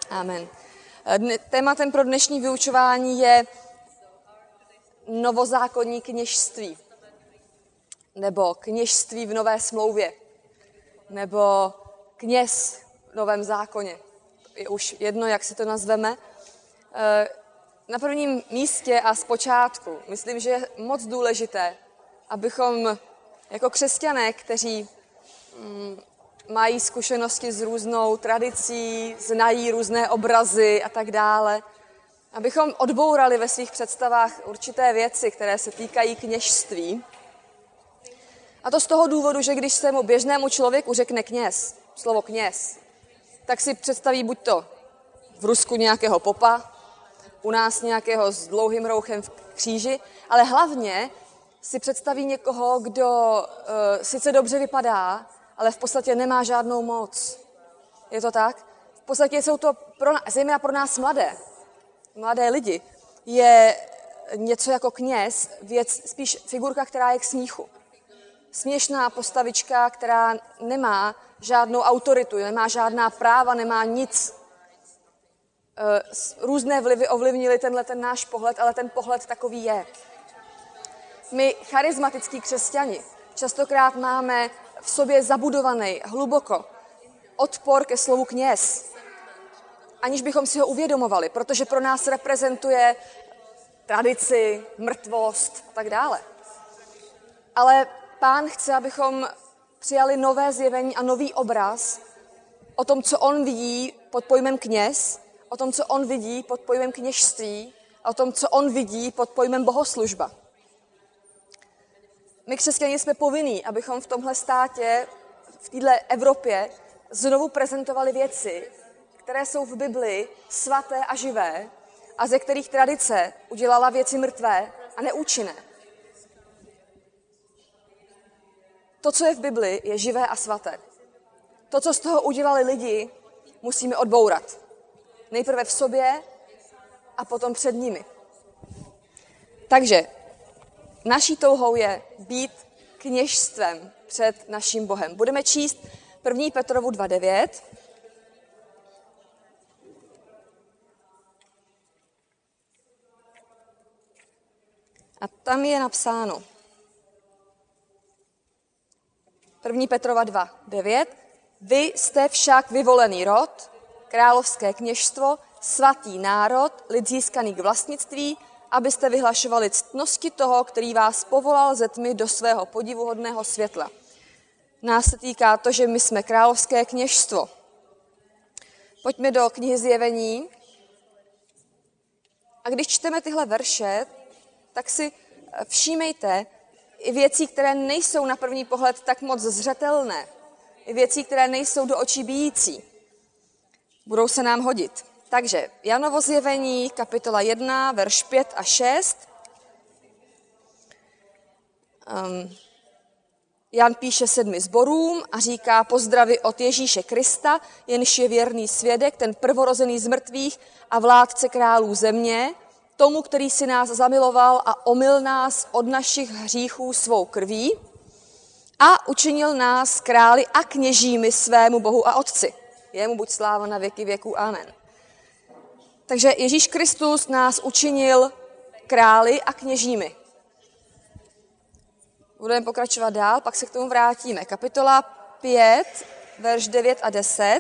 Amen. Tématem pro dnešní vyučování je novozákonní kněžství, nebo kněžství v Nové smlouvě, nebo kněz v Novém zákoně. Je už jedno, jak si to nazveme. Na prvním místě a zpočátku myslím, že je moc důležité, abychom jako křesťané, kteří mají zkušenosti s různou tradicí, znají různé obrazy a tak dále, abychom odbourali ve svých představách určité věci, které se týkají kněžství. A to z toho důvodu, že když se mu běžnému člověku řekne kněz, slovo kněz, tak si představí buď to v Rusku nějakého popa, u nás nějakého s dlouhým rouchem v kříži, ale hlavně si představí někoho, kdo sice dobře vypadá, ale v podstatě nemá žádnou moc. Je to tak? V podstatě jsou to, zejména pro nás mladé lidi, je něco jako kněz, spíš figurka, která je k smíchu. Směšná postavička, která nemá žádnou autoritu, nemá žádná práva, nemá nic. Různé vlivy ovlivnily ten náš pohled, ale ten pohled takový je. My, charismatickí křesťani, častokrát máme v sobě zabudovaný hluboko odpor ke slovu kněz, aniž bychom si ho uvědomovali, protože pro nás reprezentuje tradici, mrtvost a tak dále. Ale Pán chce, abychom přijali nové zjevení a nový obraz o tom, co on vidí pod pojmem kněz, o tom, co on vidí pod pojmem kněžství a o tom, co on vidí pod pojmem bohoslužba. My křesťané jsme povinní, abychom v tomhle státě, v této Evropě, znovu prezentovali věci, které jsou v Bibli svaté a živé a ze kterých tradice udělala věci mrtvé a neúčinné. To, co je v Bibli, je živé a svaté. To, co z toho udělali lidi, musíme odbourat. Nejprve v sobě a potom před nimi. Takže naší touhou je být kněžstvem před naším Bohem. Budeme číst 1. Petrovu 2:9. A tam je napsáno 1. Petrova 2:9. Vy jste však vyvolený rod, královské kněžstvo, svatý národ, lid získaný k vlastnictví, abyste vyhlašovali ctnosti toho, který vás povolal ze tmy do svého podivuhodného světla. Nás se týká to, že my jsme královské kněžstvo. Pojďme do knihy Zjevení. A když čteme tyhle verše, tak si všímejte i věcí, které nejsou na první pohled tak moc zřetelné. I věcí, které nejsou do očí bijící. Budou se nám hodit. Takže Janovo Zjevení, kapitola 1, verš 5 a 6. Jan píše 7 sborům a říká pozdravy od Ježíše Krista, jenž je věrný svědek, ten prvorozený z mrtvých a vládce králů země, tomu, který si nás zamiloval a omyl nás od našich hříchů svou krví a učinil nás králi a kněžími svému Bohu a Otci. Jemu buď sláva na věky věků. Amen. Takže Ježíš Kristus nás učinil králi a kněžími. Budeme pokračovat dál, pak se k tomu vrátíme. Kapitola 5, verš 9 a 10.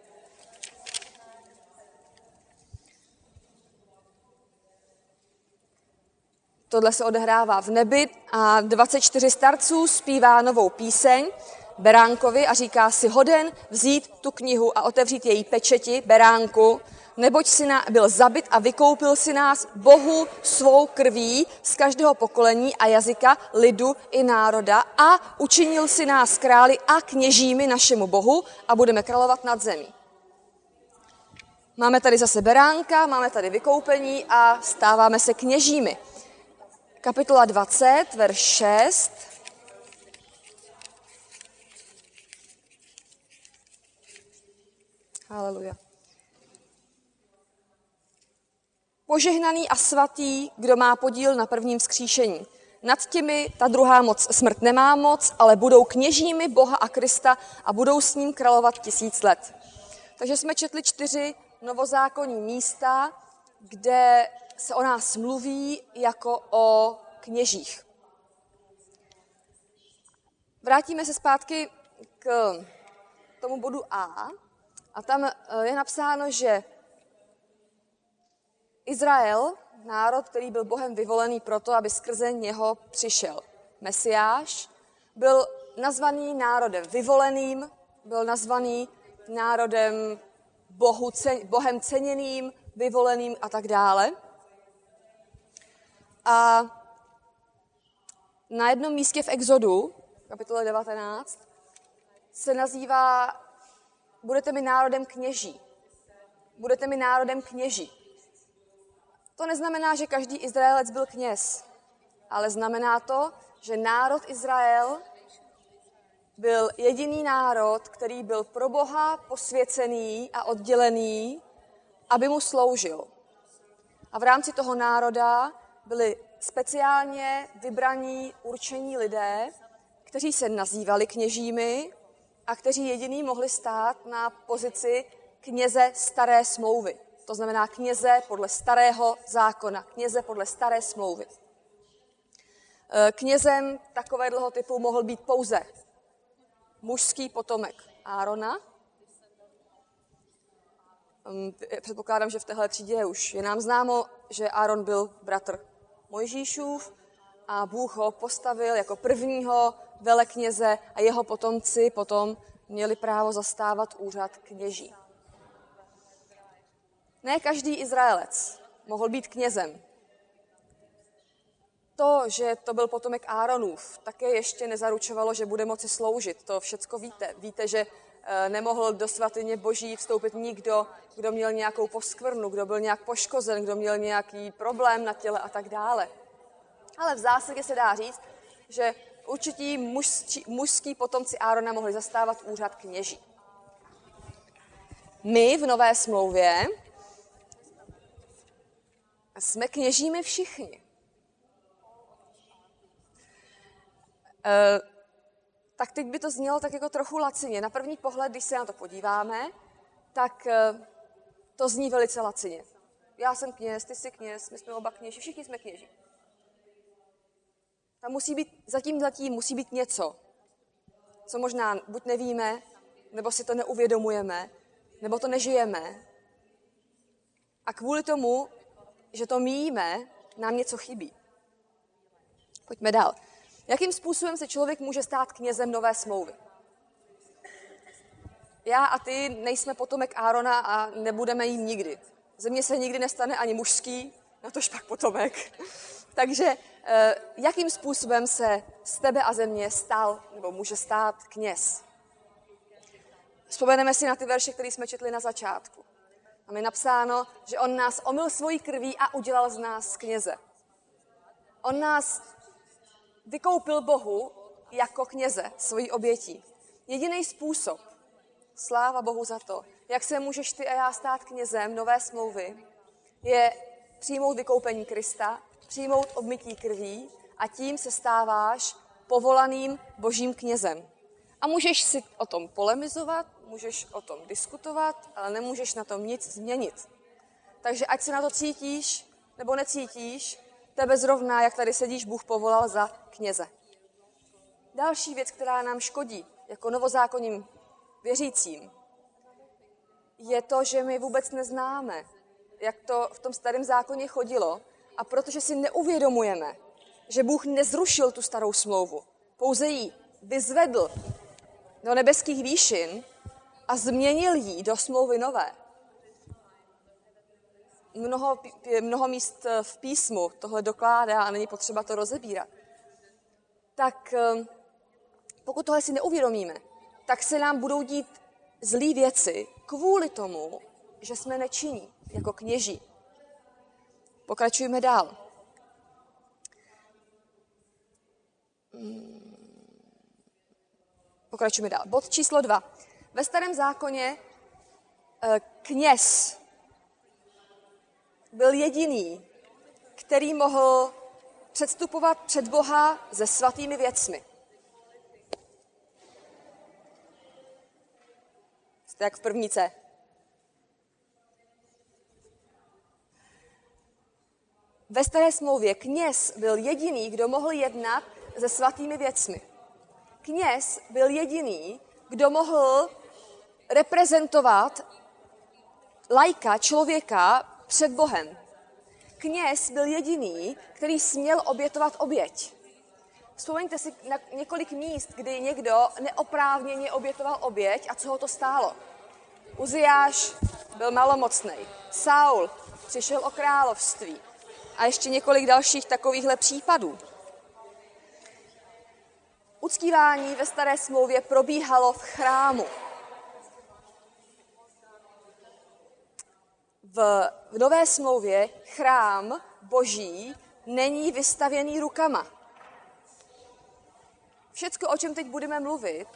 Tohle se odehrává v nebi a 24 starců zpívá novou píseň Beránkovi a říká si hoden vzít tu knihu a otevřít její pečeti, beránku, neboť si byl zabit a vykoupil si nás Bohu svou krví z každého pokolení a jazyka, lidu i národa a učinil si nás králi a kněžími našemu Bohu a budeme královat nad zemí. Máme tady zase beránka, máme tady vykoupení a stáváme se kněžími. Kapitola 20, verš 6. Haleluja. Požehnaný a svatý, kdo má podíl na prvním vzkříšení. Nad těmi ta druhá moc smrt nemá moc, ale budou kněžími Boha a Krista a budou s ním královat 1000 let. Takže jsme četli 4 novozákonní místa, kde se o nás mluví jako o kněžích. Vrátíme se zpátky k tomu bodu A a tam je napsáno, že Izrael, národ, který byl Bohem vyvolený proto, aby skrze něho přišel Mesiáš, byl nazvaný národem vyvoleným, byl nazvaný národem Bohem ceněným, vyvoleným a tak dále. A na jednom místě v Exodu, kapitole 19, se nazývá budete mi národem kněží. Budete mi národem kněží. To neznamená, že každý Izraelec byl kněz, ale znamená to, že národ Izrael byl jediný národ, který byl pro Boha posvěcený a oddělený, aby mu sloužil. A v rámci toho národa byli speciálně vybraní, určení lidé, kteří se nazývali kněžími a kteří jediný mohli stát na pozici kněze staré smlouvy. To znamená kněze podle starého zákona, kněze podle staré smlouvy. Knězem takového typu mohl být pouze mužský potomek Árona. Předpokládám, že v téhle třídě už je nám známo, že Áron byl bratr Mojžíšův a Bůh ho postavil jako prvního velekněze a jeho potomci potom měli právo zastávat úřad kněží. Ne každý Izraelec mohl být knězem. To, že to byl potomek Áronův, také ještě nezaručovalo, že bude moci sloužit. To všecko víte. Víte, že nemohl do svatyně Boží vstoupit nikdo, kdo měl nějakou poskvrnu, kdo byl nějak poškozen, kdo měl nějaký problém na těle a tak dále. Ale v zásadě se dá říct, že určití mužský potomci Árona mohli zastávat úřad kněží. My v Nové smlouvě jsme kněžími všichni. Tak teď by to znělo tak jako trochu lacině. Na první pohled, když se na to podíváme, tak to zní velice lacině. Já jsem kněz, ty jsi kněz, my jsme oba kněži, všichni jsme kněži. Tam musí být, zatím musí být něco, co možná buď nevíme, nebo si to neuvědomujeme, nebo to nežijeme. A kvůli tomu, že to míjíme, nám něco chybí. Pojďme dál. Jakým způsobem se člověk může stát knězem Nové smlouvy? Já a ty nejsme potomek Árona a nebudeme jím nikdy. Ze mě se nikdy nestane ani mužský, natož pak potomek. Takže jakým způsobem se z tebe a ze mě stal, nebo může stát kněz? Vzpomeneme si na ty verše, které jsme četli na začátku. Tam je napsáno, že on nás omyl svojí krví a udělal z nás kněze. On nás vykoupil Bohu jako kněze svojí obětí. Jediný způsob, sláva Bohu za to, jak se můžeš ty a já stát knězem Nové smlouvy, je přijmout vykoupení Krista, přijmout obmytí krví a tím se stáváš povolaným Božím knězem. A můžeš si o tom polemizovat, můžeš o tom diskutovat, ale nemůžeš na tom nic změnit. Takže ať se na to cítíš nebo necítíš, tebe zrovna, jak tady sedíš, Bůh povolal za kněze. Další věc, která nám škodí jako novozákonním věřícím, je to, že my vůbec neznáme, jak to v tom starém zákoně chodilo, a protože si neuvědomujeme, že Bůh nezrušil tu starou smlouvu, pouze ji vyzvedl do nebeských výšin a změnil ji do smlouvy nové. Mnoho míst v písmu tohle dokládá a není potřeba to rozebírat. Tak pokud tohle si neuvědomíme, tak se nám budou dít zlý věci kvůli tomu, že jsme nečinní jako kněží. Pokračujeme dál. Pokračujeme dál. Bod číslo 2. Ve starém zákoně kněz byl jediný, který mohl předstupovat před Boha se svatými věcmi. Jste jak v první C. Ve staré smlouvě kněz byl jediný, kdo mohl jednat se svatými věcmi. Kněz byl jediný, kdo mohl reprezentovat laika, člověka před Bohem. Kněz byl jediný, který směl obětovat oběť. Vzpomeňte si na několik míst, kdy někdo neoprávněně obětoval oběť a co ho to stálo. Uziáš byl malomocnej, Saul přišel o království a ještě několik dalších takovýchhle případů. Uctívání ve staré smlouvě probíhalo v chrámu. V nové smlouvě chrám Boží není vystavěný rukama. Všecko, o čem teď budeme mluvit,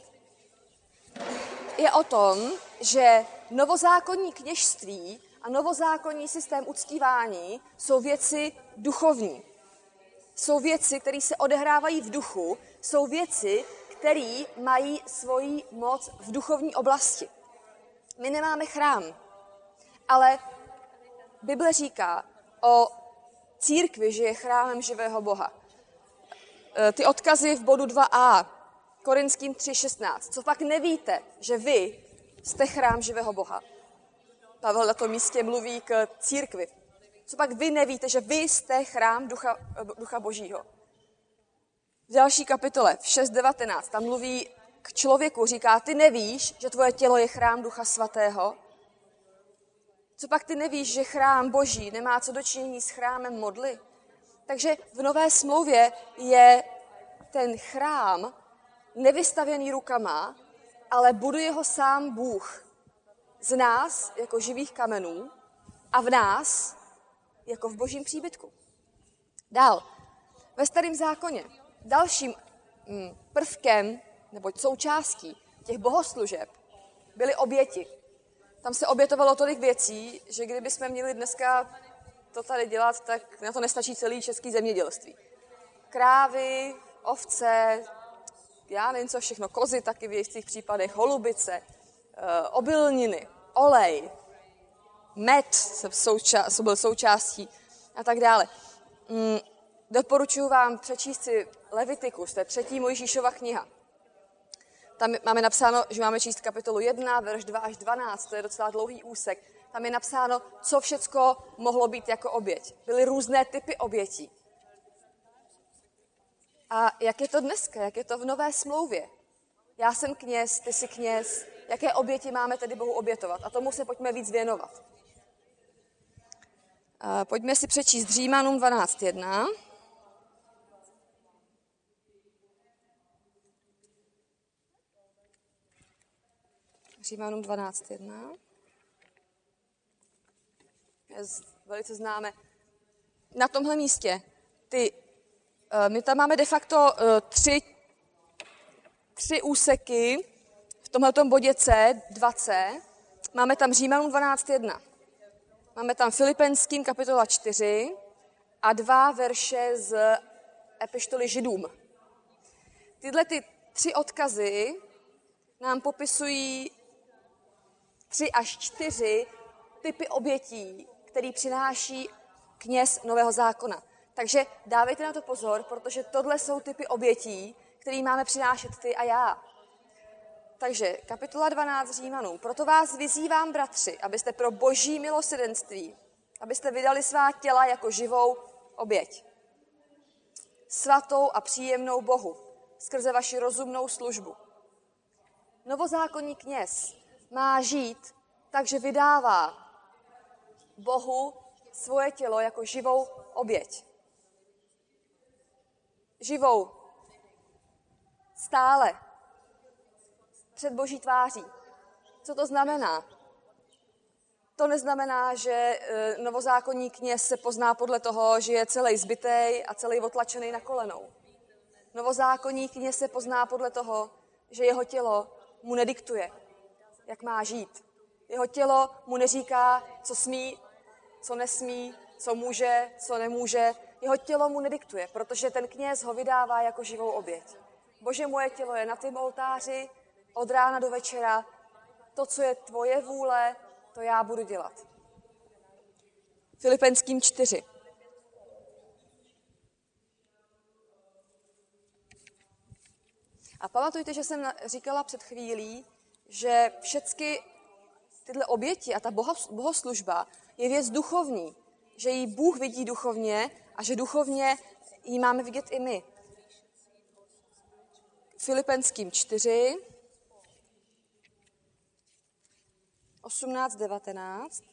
je o tom, že novozákonní kněžství a novozákonní systém uctívání jsou věci duchovní. Jsou věci, které se odehrávají v duchu, jsou věci, které mají svoji moc v duchovní oblasti. My nemáme chrám, ale Bible říká o církvi, že je chrámem živého Boha. Ty odkazy v bodu 2a, Korinským 3.16. Co pak nevíte, že vy jste chrám živého Boha? Pavel na tom místě mluví k církvi. Co pak vy nevíte, že vy jste chrám Ducha Božího? V další kapitole, v 6.19, tam mluví k člověku, říká, ty nevíš, že tvoje tělo je chrám Ducha Svatého? Co pak ty nevíš, že chrám Boží nemá co dočinění s chrámem modly? Takže v Nové smlouvě je ten chrám nevystavěný rukama, ale buduje ho sám Bůh. Z nás jako živých kamenů a v nás jako v Božím příbytku. Dál. Ve Starém zákoně dalším prvkem nebo součástí těch bohoslužeb byly oběti. Tam se obětovalo tolik věcí, že kdybychom měli dneska to tady dělat, tak na to nestačí celý český zemědělství. Krávy, ovce, já nevím co všechno, kozy taky v jistých případech, holubice, obilniny, olej, med byl součástí a tak dále. Doporučuji vám přečíst si Levitikus, to je 3. Mojžíšova kniha. Tam máme napsáno, že máme číst kapitolu 1, verš 2 až 12, to je docela dlouhý úsek. Tam je napsáno, co všecko mohlo být jako oběť. Byly různé typy obětí. A jak je to dneska, jak je to v Nové smlouvě? Já jsem kněz, ty jsi kněz. Jaké oběti máme tedy Bohu obětovat? A tomu se pojďme víc věnovat. Pojďme si přečíst Římanům 12.1. Římanům 12.1. Velice známe. Na tomhle místě my tam máme de facto tři úseky v tomhletom bodě C, 2C. Máme tam Římanům 12.1. Máme tam Filipenským kapitola 4 a 2 verše z epištoly Židům. Tyhle 3 odkazy nám popisují 3 až 4 typy obětí, který přináší kněz Nového zákona. Takže dávejte na to pozor, protože tohle jsou typy obětí, které máme přinášet ty a já. Takže kapitola 12 Římanů. Proto vás vyzývám, bratři, abyste pro Boží milosrdenství, abyste vydali svá těla jako živou oběť. Svatou a příjemnou Bohu, skrze vaši rozumnou službu. Novozákonní kněz má žít, takže vydává Bohu svoje tělo jako živou oběť. Živou. Stále. Před Boží tváří. Co to znamená? To neznamená, že novozákonní kněz se pozná podle toho, že je celý zbitej a celý otlačený na kolenou. Novozákonní kněz se pozná podle toho, že jeho tělo mu nediktuje, jak má žít. Jeho tělo mu neříká, co smí, co nesmí, co může, co nemůže. Jeho tělo mu nediktuje, protože ten kněz ho vydává jako živou oběť. Bože, moje tělo je na tým oltáři od rána do večera. To, co je tvoje vůle, to já budu dělat. Filipenským 4. A pamatujte, že jsem říkala před chvílí, že všechny tyhle oběti a ta bohoslužba je věc duchovní, že ji Bůh vidí duchovně a že duchovně ji máme vidět i my. Filipenským 4, 18-19.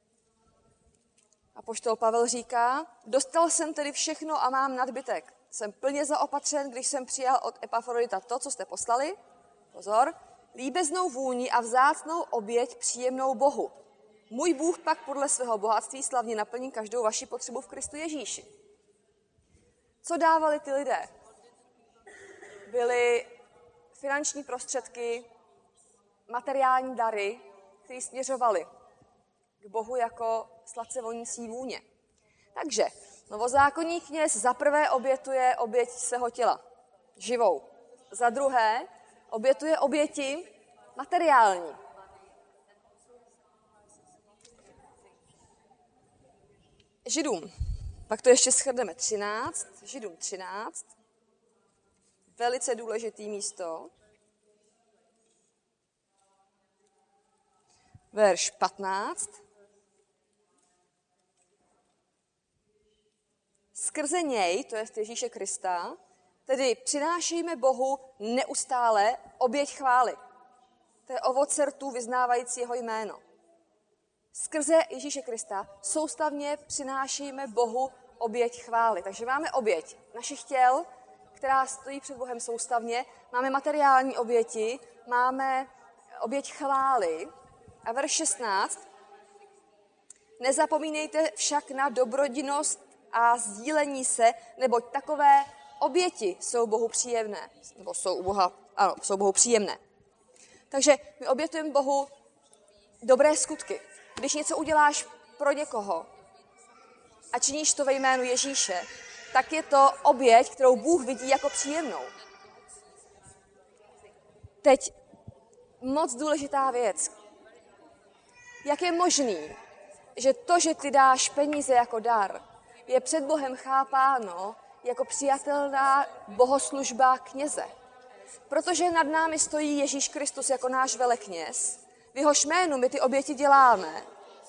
Apoštol Pavel říká, dostal jsem tedy všechno a mám nadbytek. Jsem plně zaopatřen, když jsem přijal od Epafrodita to, co jste poslali. Pozor. Líbeznou vůni a vzácnou oběť příjemnou Bohu. Můj Bůh pak podle svého bohatství slavně naplní každou vaši potřebu v Kristu Ježíši. Co dávali ty lidé? Byly finanční prostředky, materiální dary, které směřovaly k Bohu jako sladce vonící vůně. Takže novozákonní kněz za prvé obětuje oběť svého těla, živou. Za druhé obětuje oběti materiální. Židům, pak to ještě shrneme 13, Židům 13, velice důležitý místo. Verš 15. Skrze něj, to je Ježíše Krista, tedy přinášejme Bohu neustále oběť chvály. To je ovoce rtů vyznávající jeho jméno. Skrze Ježíše Krista soustavně přinášejme Bohu oběť chvály. Takže máme oběť našich těl, která stojí před Bohem soustavně, máme materiální oběti, máme oběť chvály. A verš 16. Nezapomínejte však na dobrodinnost a sdílení se, neboť takové oběti jsou Bohu příjemné. Nebo jsou u Boha, ano, jsou Bohu příjemné. Takže my obětujeme Bohu dobré skutky. Když něco uděláš pro někoho a činíš to ve jménu Ježíše, tak je to oběť, kterou Bůh vidí jako příjemnou. Teď moc důležitá věc. Jak je možný, že to, že ty dáš peníze jako dar, je před Bohem chápáno jako přijatelná bohoslužba kněze? Protože nad námi stojí Ježíš Kristus jako náš velekněz, v jehož jménu my ty oběti děláme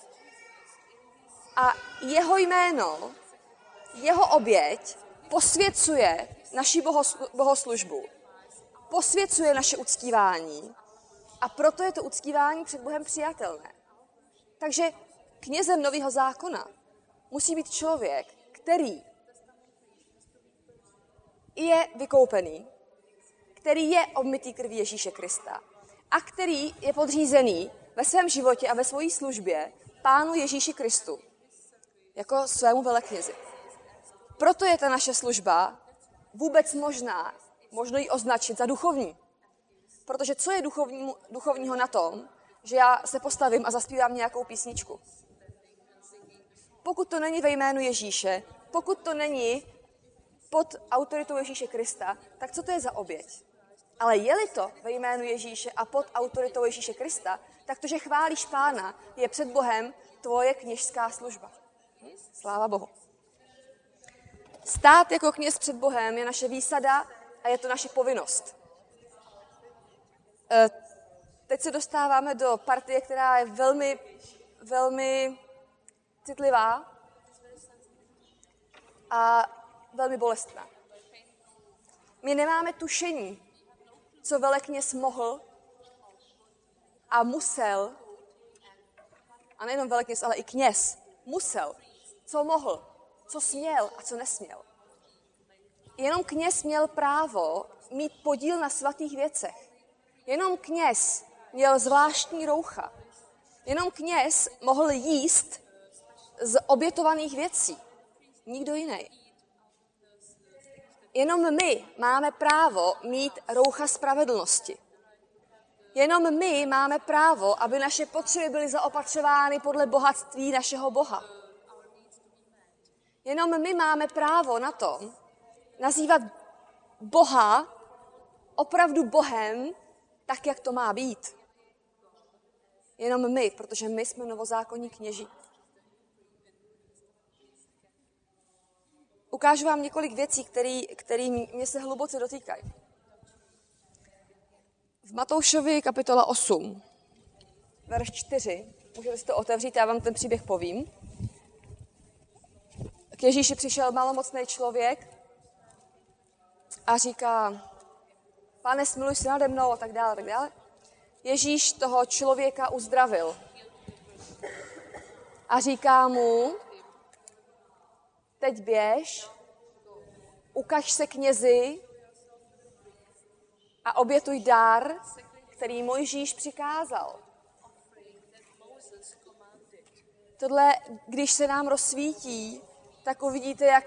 a jeho jméno, jeho oběť posvěcuje naši bohoslužbu, posvěcuje naše uctívání a proto je to uctívání před Bohem přijatelné. Takže knězem Nového zákona musí být člověk, který je vykoupený, který je obmytý krví Ježíše Krista a který je podřízený ve svém životě a ve své službě Pánu Ježíši Kristu jako svému veleknězi. Proto je ta naše služba vůbec možno ji označit za duchovní. Protože co je duchovního na tom, že já se postavím a zaspívám nějakou písničku? Pokud to není ve jménu Ježíše, pokud to není pod autoritou Ježíše Krista, tak co to je za oběť? Ale je-li to ve jménu Ježíše a pod autoritou Ježíše Krista, tak to, že chválíš Pána, je před Bohem tvoje kněžská služba. Sláva Bohu. Stát jako kněz před Bohem je naše výsada a je to naše povinnost. Teď se dostáváme do partie, která je velmi, velmi citlivá a velmi bolestná. My nemáme tušení, co velekněz mohl a musel, a nejenom velekněz, ale i kněz, musel, co mohl, co směl a co nesměl. Jenom kněz měl právo mít podíl na svatých věcech. Jenom kněz měl zvláštní roucha. Jenom kněz mohl jíst z obětovaných věcí. Nikdo jiný. Jenom my máme právo mít roucha spravedlnosti. Jenom my máme právo, aby naše potřeby byly zaopatřovány podle bohatství našeho Boha. Jenom my máme právo na to nazývat Boha opravdu Bohem, tak, jak to má být. Jenom my, protože my jsme novozákonní kněži. Ukážu vám několik věcí, které mě se hluboce dotýkají. V Matoušovi kapitola 8, verš 4, můžete si to otevřít, já vám ten příběh povím. K Ježíši přišel malomocný člověk a říká, Pane, smiluj se nade mnou a tak dále, tak dále. Ježíš toho člověka uzdravil a říká mu, teď běž, ukaž se knězi a obětuj dar, který Mojžíš přikázal. Tohle, když se nám rozsvítí, tak uvidíte,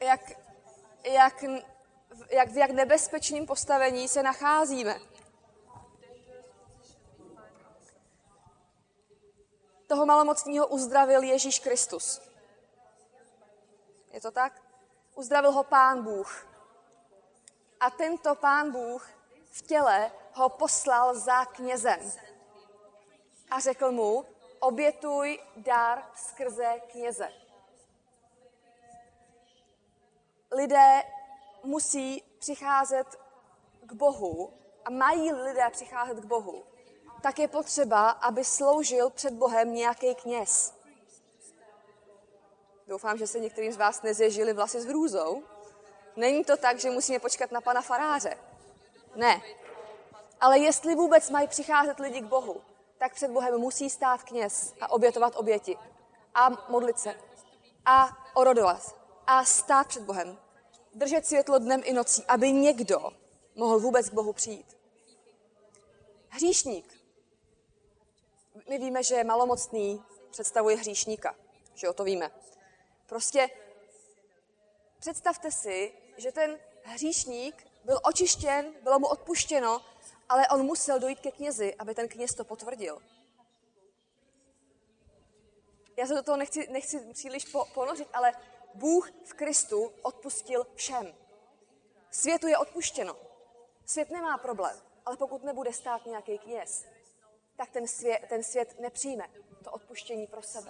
v jak nebezpečném postavení se nacházíme. Toho malomocného uzdravil Ježíš Kristus. Je to tak? Uzdravil ho Pán Bůh. A tento Pán Bůh v těle ho poslal za knězem. A řekl mu, obětuj dar skrze kněze. Lidé musí přicházet k Bohu a mají lidé přicházet k Bohu, tak je potřeba, aby sloužil před Bohem nějaký kněz. Doufám, že se některým z vás nezježili vlasy s hrůzou. Není to tak, že musíme počkat na pana faráře. Ne. Ale jestli vůbec mají přicházet lidi k Bohu, tak před Bohem musí stát kněz a obětovat oběti a modlit se a orodovat a stát před Bohem. Držet světlo dnem i nocí, aby někdo mohl vůbec k Bohu přijít. Hříšník. My víme, že malomocný představuje hříšníka. Že to víme. Prostě představte si, že ten hříšník byl očištěn, bylo mu odpuštěno, ale on musel dojít ke knězi, aby ten kněz to potvrdil. Já se do toho nechci příliš ponořit, ale Bůh v Kristu odpustil všem. Světu je odpuštěno. Svět nemá problém, ale pokud nebude stát nějaký kněz, tak ten svět nepřijme to odpuštění pro sebe.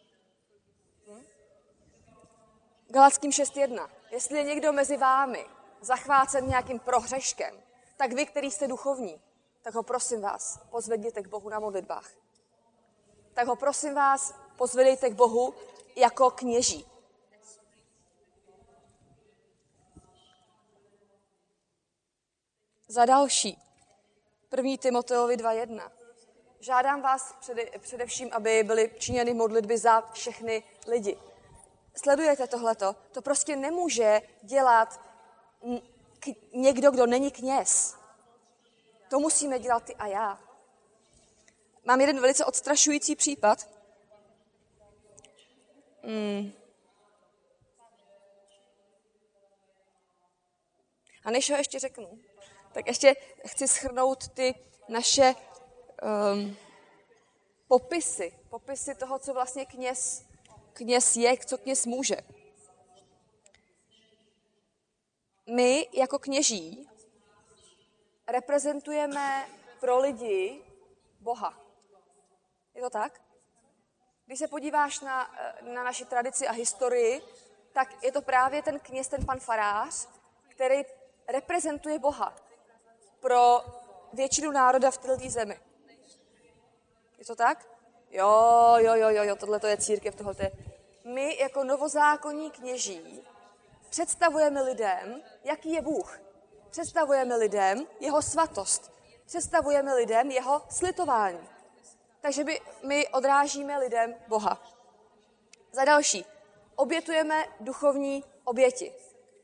Galackým 6.1. Jestli je někdo mezi vámi zachvácen nějakým prohřeškem, tak vy, který jste duchovní, tak ho prosím vás, pozvedněte k Bohu na modlitbách. Tak ho prosím vás, pozvedejte k Bohu jako kněží. Za další, 1. Timoteovi 2.1. Žádám vás především, aby byly činěny modlitby za všechny lidi. Sledujete tohleto? To prostě nemůže dělat někdo, kdo není kněz. To musíme dělat ty a já. Mám jeden velice odstrašující případ. A než ho ještě řeknu, tak ještě chci shrnout ty naše popisy toho, co vlastně kněz je, co kněz může. My jako kněží reprezentujeme pro lidi Boha. Je to tak? Když se podíváš na naši tradici a historii, tak je to právě ten kněz, ten pan farář, který reprezentuje Boha pro většinu národa v této zemi. Je to tak? Jo, tohle je církev, tohle je. My jako novozákonní kněží představujeme lidem, jaký je Bůh. Představujeme lidem jeho svatost. Představujeme lidem jeho slitování. Takže my odrážíme lidem Boha. Za další, obětujeme duchovní oběti.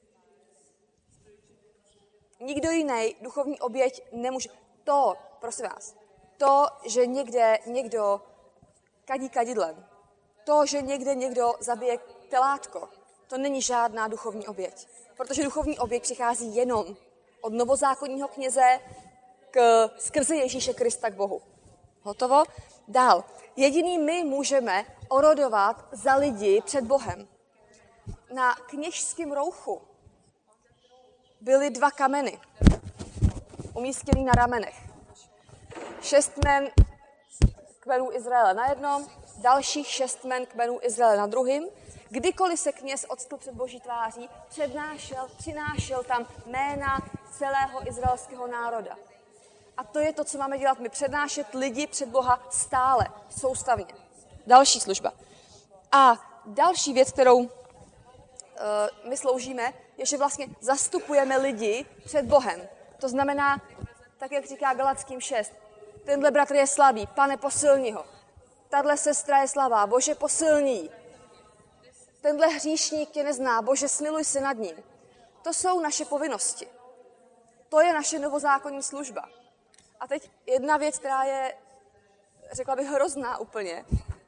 Nikdo jiný duchovní oběť nemůže. Prosím vás, že někde někdo kadí kadidlem, že někde někdo zabije telátko, to není žádná duchovní oběť. Protože duchovní oběť přichází jenom od novozákonního kněze skrze Ježíše Krista k Bohu. Hotovo? Dál. Jediný my můžeme orodovat za lidi před Bohem. Na kněžském rouchu byly 2 kameny umístěný na ramenech. 6 men kmenů Izraele na jednom, dalších 6 men kmenů Izraele na druhém. Kdykoliv se kněz odstl před Boží tváří, přinášel tam jména celého izraelského národa. A to je to, co máme dělat my, přednášet lidi před Boha stále, soustavně. Další služba. A další věc, kterou my sloužíme, je, že vlastně zastupujeme lidi před Bohem. To znamená, tak jak říká Galackým 6, tenhle bratr je slabý, Pane, posilni ho. Tahle sestra je slabá, Bože, posilni. Tenhle hříšník tě nezná, Bože, smiluj se nad ním. To jsou naše povinnosti. To je naše novozákonní služba. A teď jedna věc, která je, řekla bych, hrozná úplně.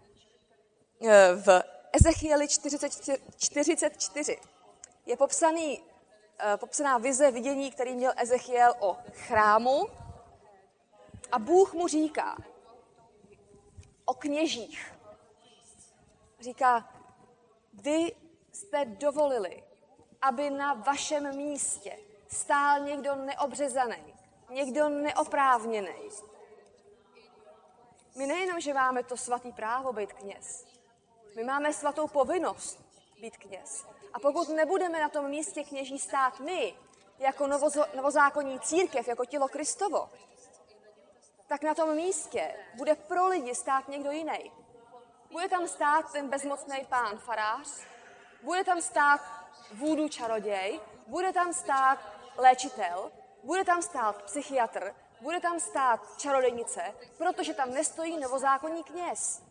V Ezechieli 44 je popsaná vize, vidění, který měl Ezechiel o chrámu. A Bůh mu říká o kněžích. Říká, vy jste dovolili, aby na vašem místě stál někdo neobřezaný, někdo neoprávněný. My nejenom, že máme to svatý právo být kněz, my máme svatou povinnost být kněz. A pokud nebudeme na tom místě kněží stát my, jako novozákonní církev, jako tělo Kristovo, tak na tom místě bude pro lidi stát někdo jiný. Bude tam stát ten bezmocný pán farář, bude tam stát vůdu čaroděj, bude tam stát léčitel, bude tam stát psychiatr, bude tam stát čarodějnice, protože tam nestojí novozákonní kněz.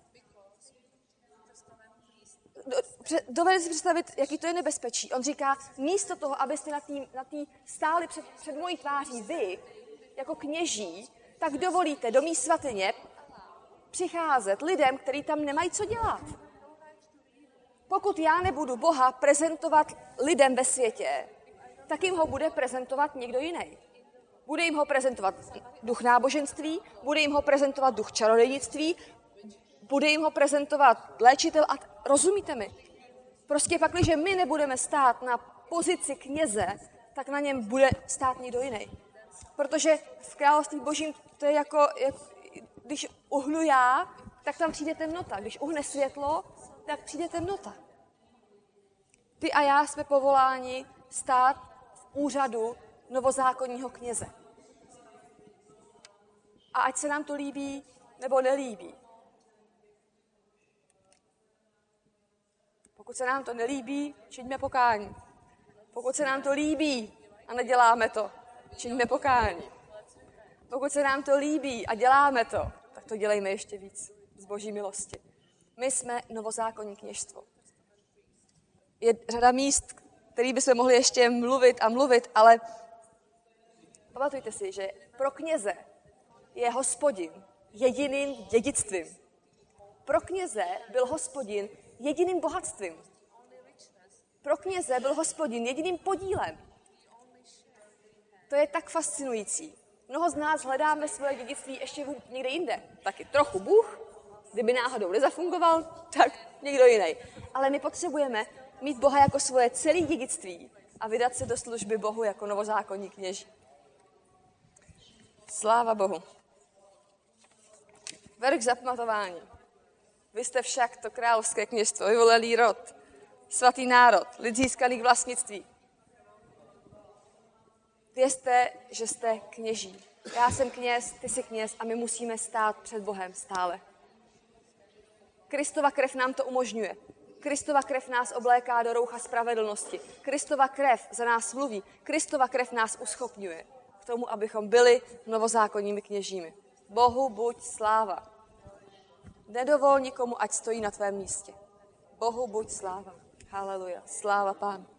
Dovedete si představit, jaký to je nebezpečí. On říká, místo toho, abyste na tý stáli před mojí tváří vy, jako kněží, tak dovolíte do mý svatyně přicházet lidem, kteří tam nemají co dělat. Pokud já nebudu Boha prezentovat lidem ve světě, tak jim ho bude prezentovat někdo jiný. Bude jim ho prezentovat duch náboženství, bude jim ho prezentovat duch čarodějnictví, bude jim ho prezentovat léčitel a rozumíte mi? Prostě pak, když my nebudeme stát na pozici kněze, tak na něm bude stát někdo jiný. Protože v království božím to je jako když uhnu já, tak tam přijde temnota. Když uhne světlo, tak přijde temnota. Ty a já jsme povoláni stát v úřadu novozákonního kněze. A ať se nám to líbí nebo nelíbí. Pokud se nám to nelíbí, čiňme pokání. Pokud se nám to líbí a neděláme to, čiňme pokání. Pokud se nám to líbí a děláme to, tak to dělejme ještě víc z boží milosti. My jsme novozákonní kněžstvo. Je řada míst, který bychom mohli ještě mluvit a mluvit, ale pamatujte si, že pro kněze je Hospodin jediným dědictvím. Pro kněze byl Hospodin jediným bohatstvím. Pro kněze byl Hospodin jediným podílem. To je tak fascinující. Mnoho z nás hledáme svoje dědictví ještě někde jinde. Taky trochu Bůh, kdyby náhodou nezafungoval, tak někdo jiný. Ale my potřebujeme mít Boha jako svoje celé dědictví a vydat se do služby Bohu jako novozákonní kněží. Sláva Bohu. Verš zapamatování. Vy jste však to královské kněžstvo, vyvolený rod, svatý národ, lid získaný k vlastnictví. Vězte, že jste kněží. Já jsem kněz, ty jsi kněz a my musíme stát před Bohem stále. Kristova krev nám to umožňuje. Kristova krev nás obléká do roucha spravedlnosti. Kristova krev za nás mluví. Kristova krev nás uschopňuje k tomu, abychom byli novozákonními kněžími. Bohu buď sláva. Nedovol nikomu, ať stojí na tvém místě. Bohu buď sláva. Haleluja. Sláva Pánu.